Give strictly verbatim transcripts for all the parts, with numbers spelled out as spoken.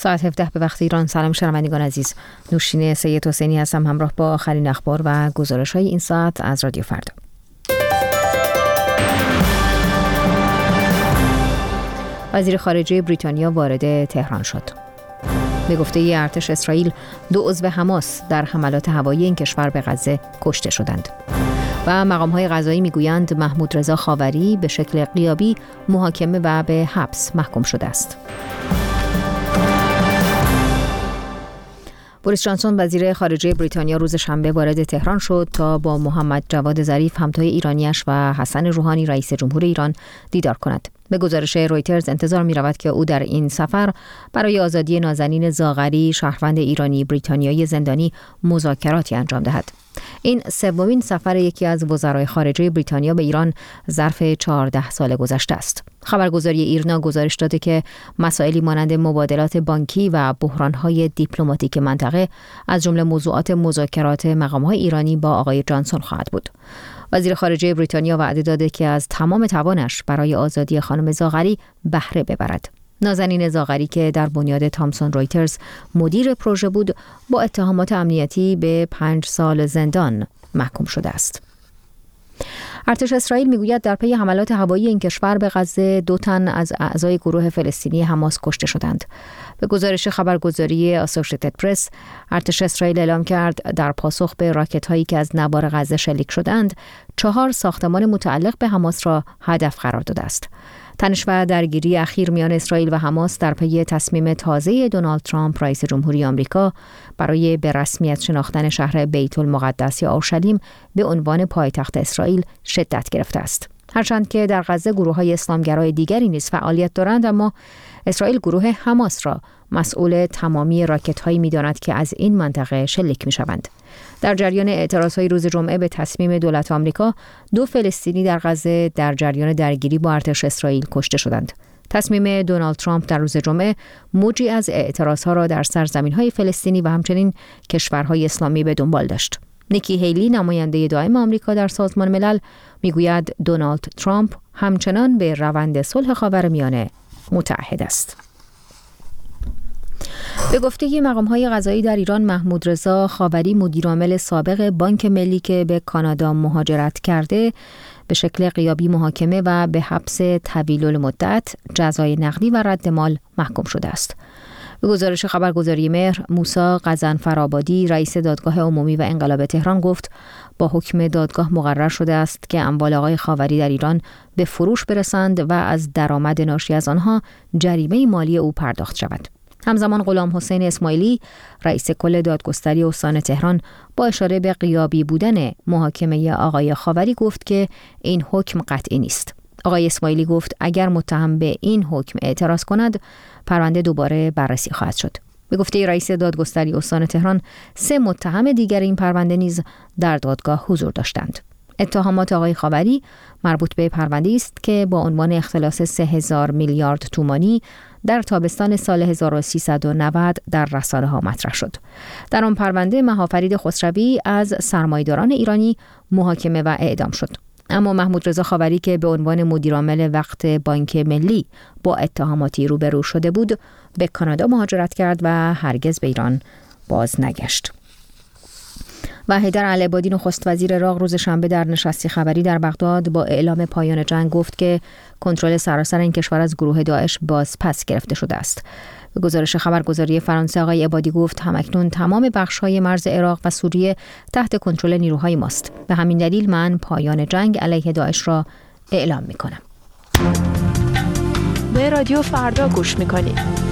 ساعت هفده به وقت ایران. سلام شنوندگان عزیز، نوشین سید حسینی هستم همراه با آخرین اخبار و گزارش‌های این ساعت از رادیو فردا. وزیر خارجه بریتانیا وارد تهران شد. به گفته ارتش اسرائیل دو عضو حماس در حملات هوایی این کشور به غزه کشته شدند. و مقام‌های قضایی میگویند محمود رضا خاوری به شکل غیابی محاکمه و به حبس محکوم شده است. بوریس جانسون وزیر خارجه بریتانیا روز شنبه وارد تهران شد تا با محمد جواد ظریف همتای ایرانیش و حسن روحانی رئیس جمهور ایران دیدار کند. به گزارش رویترز انتظار می رود که او در این سفر برای آزادی نازنین زاغری شهروند ایرانی بریتانیایی زندانی مذاکراتی انجام دهد. این سومین سفر یکی از وزرای خارجه بریتانیا به ایران ظرف چهارده سال گذشته است. خبرگزاری ایرنا گزارش داده که مسائلی مانند مبادلات بانکی و بحران‌های دیپلماتیک منطقه از جمله موضوعات مذاکرات مقام‌های ایرانی با آقای جانسون خواهد بود. وزیر خارجه بریتانیا وعده داده که از تمام توانش برای آزادی خانم زاغری بهره ببرد. نازنین زاغری که در بنیاد تامسون رویترز مدیر پروژه بود، با اتهامات امنیتی به پنج سال زندان محکوم شده است. ارتش اسرائیل میگوید در پی حملات هوایی این کشور به غزه دو تن از اعضای گروه فلسطینی حماس کشته شدند. به گزارش خبرگزاری اسوشییتد پرس، ارتش اسرائیل اعلام کرد در پاسخ به راکت‌هایی که از نوار غزه شلیک شدند، چهار ساختمان متعلق به حماس را هدف قرار داده است. تنش و درگیری اخیر میان اسرائیل و حماس در پی تصمیم تازه دونالد ترامپ رئیس جمهوری آمریکا برای به رسمیت شناختن شهر بیت المقدس یا اورشلیم به عنوان پایتخت اسرائیل شدت گرفته است. هرچند که در غزه گروه‌های اسلامگرای دیگری نیز فعالیت دارند، اما اسرائیل گروه حماس را مسئول تمامی راکت‌هایی می‌داند که از این منطقه شلیک می‌شوند. در جریان اعتراض‌های روز جمعه به تصمیم دولت آمریکا، دو فلسطینی در غزه در جریان درگیری با ارتش اسرائیل کشته شدند. تصمیم دونالد ترامپ در روز جمعه موجی از اعتراض‌ها را در سرزمین‌های فلسطینی و همچنین کشورهای اسلامی به دنبال داشت. نیکی هیلی، نماینده دائم آمریکا در سازمان ملل، میگوید دونالد ترامپ همچنان به روند صلح خاورمیانه متعهد است. به گفته مقام‌های قضایی در ایران، محمود رضا خاوری مدیرعامل سابق بانک ملی که به کانادا مهاجرت کرده به شکل غیابی محاکمه و به حبس طویل المدت، جزای نقدی و رد مال محکوم شده است. به گزارش خبرگزاری مهر، موسی غضنفرآبادی رئیس دادگاه عمومی و انقلاب تهران گفت با حکم دادگاه مقرر شده است که اموال آقای خاوری در ایران به فروش برسند و از درآمد ناشی از آنها جریمه مالی او پرداخت شود. همزمان غلام حسین اسماعیلی رئیس کل دادگستری استان تهران با اشاره به غیابی بودن محاکمه آقای خاوری گفت که این حکم قطعی نیست. آقای اسماعیلی گفت اگر متهم به این حکم اعتراض کند، پرونده دوباره بررسی خواهد شد. به گفته رئیس دادگستری استان تهران، سه متهم دیگر این پرونده نیز در دادگاه حضور داشتند. اتهامات آقای خاوری مربوط به پرونده‌ای است که با عنوان اختلاس سه هزار میلیارد تومانی در تابستان سال هزار و سیصد و نود در رسانه‌ها مطرح شد. در آن پرونده مهافرید خسروی از سرمایه‌داران ایرانی محاکمه و اعدام شد. اما محمود رضا خاوری که به عنوان مدیرعامل وقت بانک ملی با اتهاماتی روبرو شده بود، به کانادا مهاجرت کرد و هرگز به ایران باز نگشت. و حیدر العبادی نخست وزیر عراق روز شنبه در نشستی خبری در بغداد با اعلام پایان جنگ گفت که کنترل سراسر این کشور از گروه داعش باز پس گرفته شده است. به گزارش خبرگزاری فرانسه، آقای عبادی گفت همکنون تمام بخش‌های مرز عراق و سوریه تحت کنترل نیروهای ماست. به همین دلیل من پایان جنگ علیه داعش را اعلام می‌کنم. به رادیو فردا گوش می‌کنید.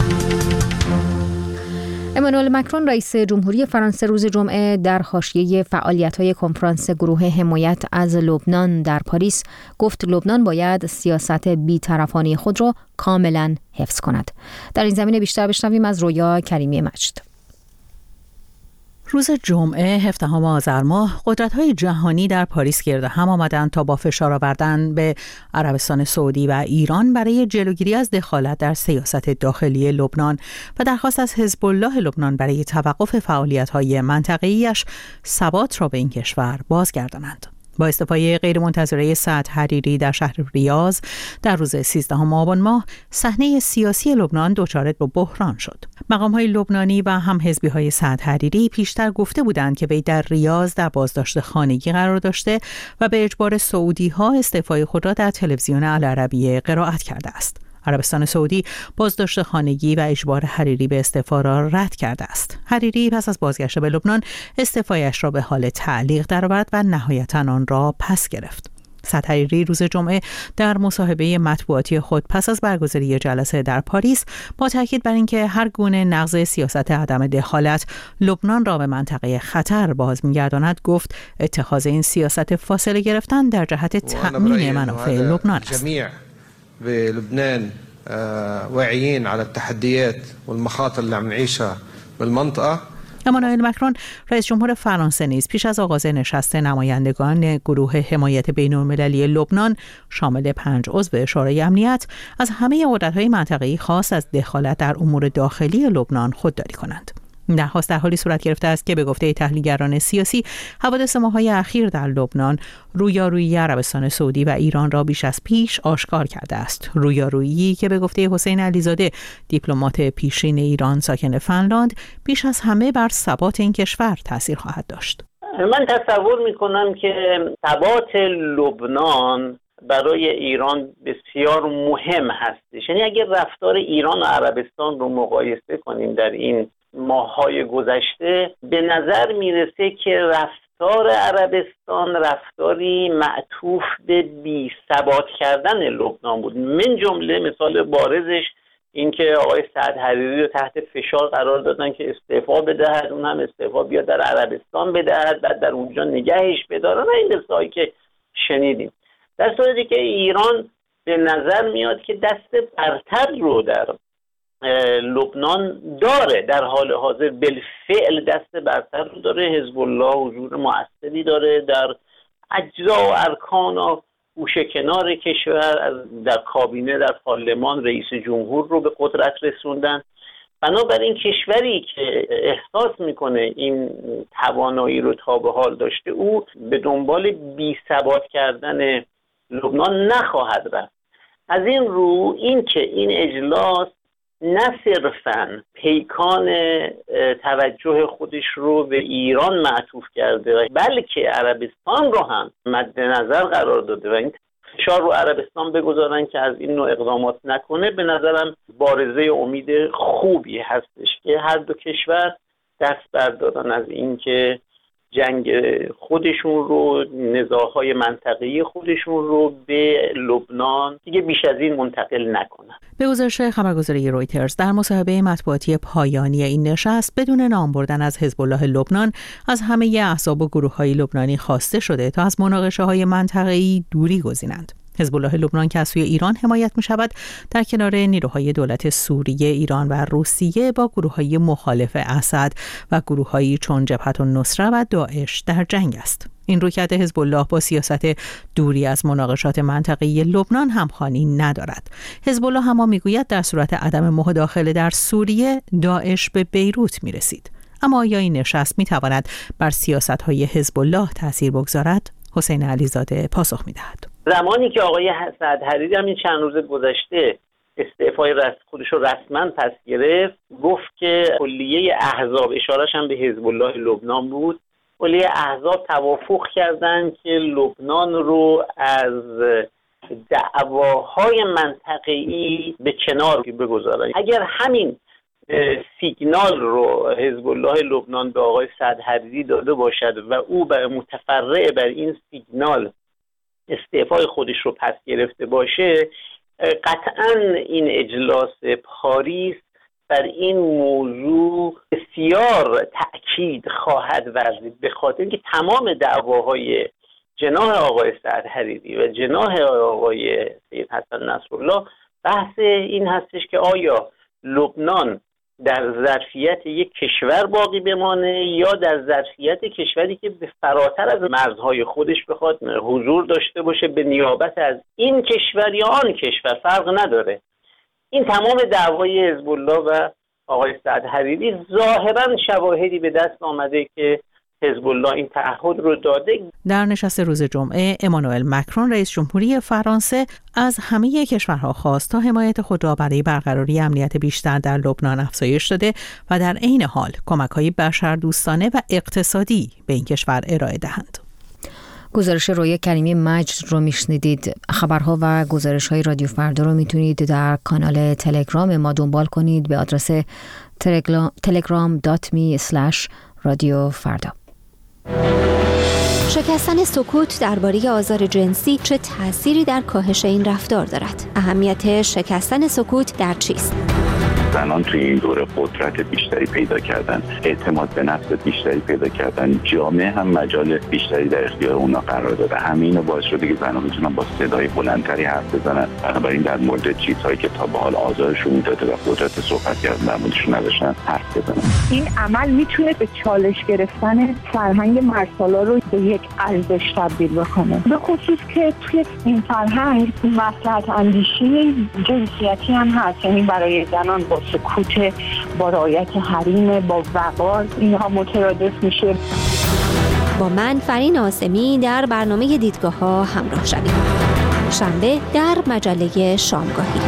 امانوئل مکرون رئیس جمهوری فرانسه روز جمعه در حاشیه فعالیت‌های کنفرانس گروه حمایت از لبنان در پاریس گفت لبنان باید سیاست بی‌طرفانه خود را کاملا حفظ کند. در این زمینه بیشتر بشنویم از رویا کریمی مجد. روز جمعه هفدهم آذر ماه قدرت‌های جهانی در پاریس گرد هم آمدند تا با فشار آوردن به عربستان سعودی و ایران برای جلوگیری از دخالت در سیاست داخلی لبنان و درخواست از حزب الله لبنان برای توقف فعالیت‌های منطقه‌ایش ثبات را به این کشور بازگردانند. با استعفای غیرمنتظره سعد حریری در شهر ریاض در روز سیزدهم آبان ماه، صحنه سیاسی لبنان دچار به بحران شد. مقام‌های لبنانی و هم حزبی‌های سعد حریری پیشتر گفته بودند که وی در ریاض در بازداشت خانگی قرار داشته و به اجبار سعودی‌ها استعفای خود را در تلویزیون العربیه قرائت کرده است. عربستان سعودی بازداشت خانگی و اجبار حریری به استعفا را رد کرده است. حریری پس از بازگشت به لبنان استعفایش را به حال تعلیق درآورد و نهایتاً آن را پس گرفت. سعد حریری روز جمعه در مصاحبه مطبوعاتی خود پس از برگزاری جلسه در پاریس با تاکید بر اینکه هر گونه نقض سیاست عدم دخالت لبنان را به منطقه خطر باز می‌گرداند، گفت اتخاذ این سیاست فاصله گرفتن در جهت تأمین منافع لبنان است. بلبنان واعيين على التحديات والمخاطر اللي عم نعيشها بالمنطقة. امانوئل مکرون رئیس جمهور فرانسه نیز پیش از آغاز نشست نمایندگان گروه حمایت بین‌المللی لبنان شامل پنج عضو شورای امنیت از همه قدرت‌های منطقه‌ای خواست از دخالت در امور داخلی لبنان خودداری کنند. این درخواست در حالی صورت گرفته است که به گفته تحلیلگران سیاسی حوادث ماه‌های اخیر در لبنان رویارویی عربستان سعودی و ایران را بیش از پیش آشکار کرده است. رویارویی که به گفته حسین علیزاده دیپلمات پیشین ایران ساکن فنلاند بیش از همه بر ثبات این کشور تاثیر خواهد داشت. من تصور می‌کنم که ثبات لبنان برای ایران بسیار مهم هستش. یعنی اگر رفتار ایران و عربستان رو مقایسه کنیم در این ماه‌های گذشته، به نظر میرسه که رفتار عربستان رفتاری معطوف به بی ثبات کردن لبنان بود. من جمله مثال بارزش این که آقای سعد حریری رو تحت فشار قرار دادن که استعفا بدهد، اون هم استعفا بیاد در عربستان بدهد، بعد در اونجا نگهش بدارن. این قصه‌ای که شنیدیم، در صورتی که ایران به نظر میاد که دست برتر رو در لبنان داره، در حال حاضر بالفعل دست برتر رو داره. حزب الله حضور مؤثری داره در اجزا و ارکان و گوشه کنار کشور، از در کابینه در پارلمان رئیس جمهور رو به قدرت رسوندن. بنابراین کشوری که احساس میکنه این توانایی رو تا به حال داشته، او به دنبال بی ثبات کردن لبنان نخواهد رفت. از این رو این که این اجلاس نه صرفاً پیکان توجه خودش رو به ایران معطوف کرده، بلکه عربستان رو هم مد نظر قرار داده و این فشار رو عربستان بگذارن که از این نوع اقدامات نکنه، به نظرم بارزه امید خوبی هستش که هر دو کشور دست بردارن از این که جنگ خودشون رو، نزاع‌های منطقه‌ای خودشون رو به لبنان دیگه بیش از این منتقل نکنن. به گزارش خبرگزاری رویترز در مصاحبه مطبوعاتی پایانی این نشست بدون نام بردن از حزب الله لبنان، از همه احزاب و گروه‌های لبنانی خواسته شده تا از مناقشه‌های منطقه‌ای دوری گزینند. حزب الله لبنان که از سوی ایران حمایت می شود، در کنار نیروهای دولت سوریه، ایران و روسیه با گروه‌های مخالف اسد و گروه‌هایی چون جبهة النصره و داعش در جنگ است. این رویکرد حزب الله با سیاست دوری از مناقشات منطقه‌ای لبنان همخوانی ندارد. حزب الله هم میگوید در صورت عدم مداخله در سوریه، داعش به بیروت می رسید. اما آیا این نشست می تواند بر سیاست‌های حزب الله تأثیر بگذارد؟ حسین علیزاده پاسخ می دهد. زمانی که آقای سعد حریری هم این چند روز گذشته استعفای خودش رو رسما پس گرفت، گفت که کلیه احزاب، اشارهش هم به حزب الله لبنان بود، کلیه احزاب توافق کردند که لبنان رو از دعواهای منطقه‌ای به کنار بگذارن. اگر همین سیگنال رو حزب الله لبنان به آقای سعد حریری داده باشد و او به متفرع بر این سیگنال استعفای خودش رو پس گرفته باشه، قطعاً این اجلاس پاریس بر این موضوع بسیار تأکید خواهد ورزید، به خاطر اینکه تمام دعواهای جناح آقای سعد حریری و جناح آقای سید حسن نصرالله بحث این هستش که آیا لبنان در ظرفیت یک کشور باقی بمانه یا در ظرفیت کشوری که به فراتر از مرزهای خودش بخواد حضور داشته باشه به نیابت از این کشور یا آن کشور، فرق نداره. این تمام دعوای حزب الله و آقای سعد حریری ظاهرا شواهدی به دست آمده که حزب الله این تعهد رو داده. در نشست روز جمعه امانوئل مکرون رئیس جمهوری فرانسه از همه کشورها خواست تا حمایت خود را برای برقراری امنیت بیشتر در لبنان افزایش داده و در عین حال کمک‌های بشردوستانه و اقتصادی به این کشور ارائه دهند. گزارش رویا کریمی مجد رو میشنیدید. خبرها و گزارش‌های رادیو فردا رو میتونید در کانال تلگرام ما دنبال کنید به آدرس تلگرام دات می اسلش رادیو فردا. شکستن سکوت درباره آزار جنسی چه تأثیری در کاهش این رفتار دارد؟ اهمیت شکستن سکوت در چیست؟ زنان توی این دوره قدرت بیشتری پیدا کردن، اعتماد به نفس بیشتری پیدا کردن، جامعه هم مجال بیشتری در اختیار اونا قرار داده. همه اینو باعث شده که زنان بتونن با صدای بلندتری حرف بزنن. بنابراین در مورد چیزهایی که تا به حال آزارشون میداده و قدرت صحبت کردن در موردشون نداشتن حرف بزنن. این عمل میتونه به چالش گرفتن فرهنگ مرسالا رو به یک ارزش تبدیل بکنه، به خصوص که توی این فرهنگ مصلحت اندیشی جنسیتی هم هست، یعنی برای زنان با سکوت، با رعایت حریم، با وقار اینها مترادف میشه. با من فرین آسمی در برنامه دیدگاه ها همراه شوید. شنبه در مجله شامگاهی.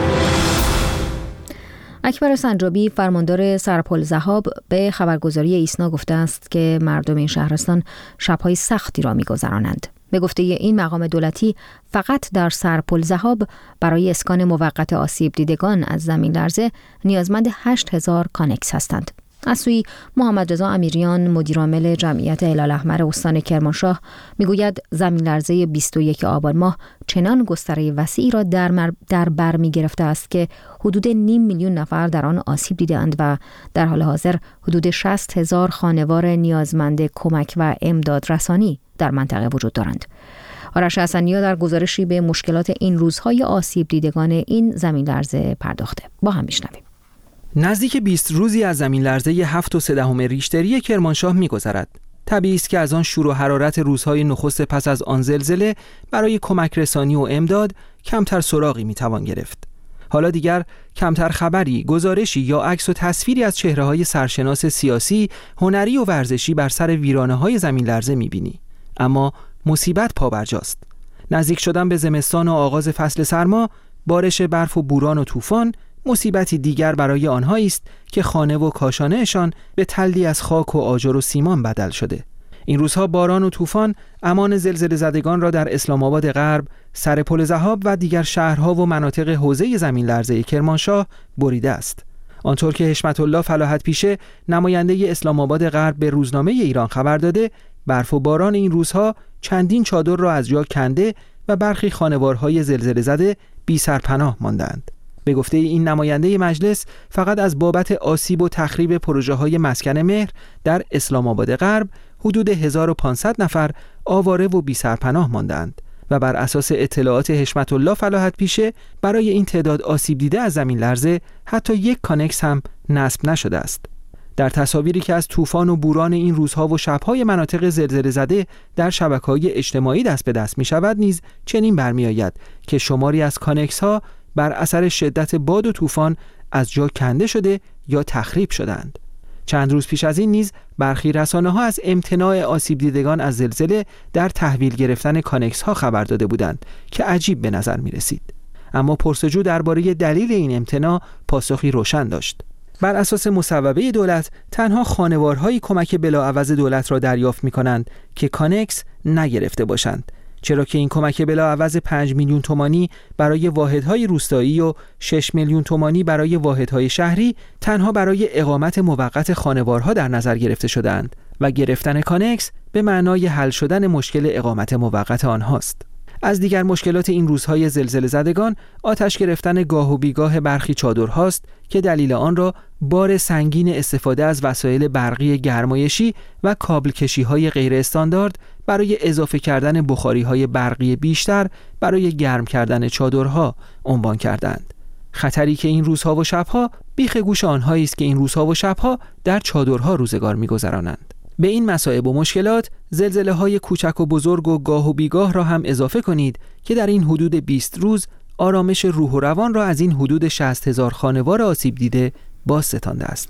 اکبر سنجابی فرماندار سرپل ذهاب به خبرگزاری ایسنا گفته است که مردم این شهرستان شب‌های سختی را می‌گذرانند. به گفته این مقام دولتی فقط در سرپل ذهاب برای اسکان موقت آسیب دیدگان از زمین لرزه نیازمند هشت هزار کانکس هستند. از سوی محمد رضا امیریان مدیرعامل جمعیت هلال احمر استان کرمانشاه میگوید زمین لرزه بیست و یکم آبان ماه چنان گستره وسیعی را در, مر... در بر می گرفته است که حدود نیم میلیون نفر در آن آسیب دیدند و در حال حاضر حدود شصت هزار خانوار نیازمند کمک و امداد رسانی در منطقه وجود دارند. آرش حسنی‌ها در گزارشی به مشکلات این روزهای آسیب دیدگان این زمین لرزه پرداخته. با هم میشنویم. نزدیک بیست روزی از زمین لرزه هفت و سه دهم ریشتری کرمانشاه می‌گذرد. طبیعی است که از آن شور و حرارت روزهای نخست پس از آن زلزله برای کمک رسانی و امداد کمتر سراغی می‌توان گرفت. حالا دیگر کمتر خبری، گزارشی یا عکس و تصویری از چهره‌های سرشناس سیاسی، هنری و ورزشی بر سر ویرانه‌های زمین لرزه می‌بینی. اما مصیبت پابرجاست. نزدیک شدن به زمستان و آغاز فصل سرما، بارش برف و بوران و طوفان مصیبتی دیگر برای آنهایی است که خانه و کاشانه‌شان به تلی از خاک و آجر و سیمان بدل شده. این روزها باران و طوفان امان زلزله زدگان را در اسلام آباد غرب، سرپل ذهاب و دیگر شهرها و مناطق حوزه زمین لرزه کرمانشاه بریده است. آنطور که حشمت الله فلاحت پیشه نماینده اسلام آباد غرب به روزنامه ایران خبر داده، برف و باران این روزها چندین چادر را از جا کنده و برخی خانوارهای زلزله زده بی سرپناه ماندند. به گفته این نماینده مجلس، فقط از بابت آسیب و تخریب پروژه‌های مسکن مهر در اسلام آباد غرب حدود هزار و پانصد نفر آواره و بی سرپناه ماندند و بر اساس اطلاعات حشمت الله فلاحت پیشه برای این تعداد آسیب دیده از زمین لرزه حتی یک کانکس هم نصب نشده است. در تصاویری که از طوفان و بوران این روزها و شب‌های مناطق زلزله زده در شبکه‌های اجتماعی دست به دست می‌شود نیز چنین برمی‌آید که شماری از کانکس‌ها بر اثر شدت باد و طوفان از جا کنده شده یا تخریب شدند. چند روز پیش از این نیز برخی رسانه‌ها از امتناع آسیب دیدگان از زلزله در تحویل گرفتن کانکس‌ها خبر داده بودند که عجیب به نظر می‌رسید. اما پرسجو درباره دلیل این امتناع پاسخی روشن داشت. بر اساس مصوبه دولت تنها خانوارهایی کمک بلاعوض دولت را دریافت می‌کنند که کانکس نگرفته باشند، چرا که این کمک بلاعوض پنج میلیون تومانی برای واحدهای روستایی و شش میلیون تومانی برای واحدهای شهری تنها برای اقامت موقت خانوارها در نظر گرفته شدند و گرفتن کانکس به معنای حل شدن مشکل اقامت موقت آنهاست. از دیگر مشکلات این روزهای زلزله زدگان آتش گرفتن گاه و بیگاه برخی چادرهاست که دلیل آن را بار سنگین استفاده از وسایل برقی گرمایشی و کابل کشی‌های غیر استاندارد برای اضافه کردن بخاری‌های برقی بیشتر برای گرم کردن چادرها عنوان کردند. خطری که این روزها و شبها بیخ گوش آنهایی است که این روزها و شبها در چادرها روزگار می‌گذرانند. به این مصائب و مشکلات زلزله‌های کوچک و بزرگ و گاه و بیگاه را هم اضافه کنید که در این حدود بیست روز آرامش روح و روان را از این حدود شصت هزار خانوار آسیب دیده باز ستانده است.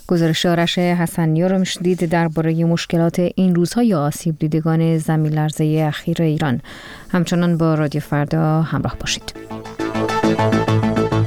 گزارش آرش حسنی رو میشنید درباره مشکلات این روزها یا آسیب دیدگان زمین لرزه اخیر ایران. همچنان با رادیو فردا همراه باشید.